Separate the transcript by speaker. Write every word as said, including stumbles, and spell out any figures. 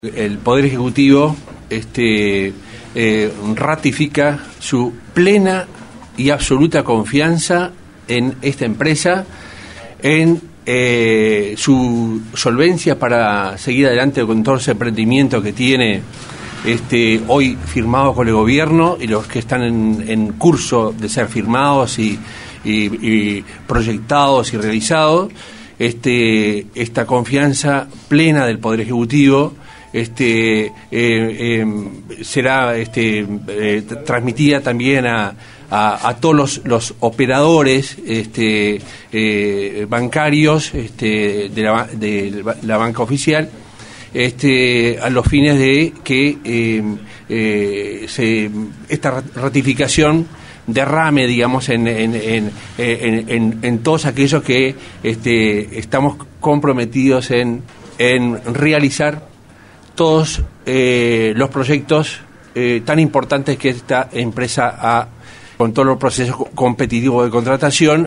Speaker 1: El Poder Ejecutivo este, eh, ratifica su plena y absoluta confianza en esta empresa, en eh, su solvencia para seguir adelante con todo ese emprendimiento que tiene este, hoy firmado con el gobierno y los que están en, en curso de ser firmados y, y, y proyectados y realizados. Este, esta confianza plena del Poder Ejecutivo Este, eh, eh, será este, eh, transmitida también a, a, a todos los, los operadores este, eh, bancarios este, de, la, de la banca oficial, este, a los fines de que eh, eh, se, esta ratificación derrame, digamos, en, en, en, en, en, en todos aquellos que este, estamos comprometidos en, en realizar todos eh, los proyectos eh, tan importantes que esta empresa ha, con todos los procesos competitivos de contratación.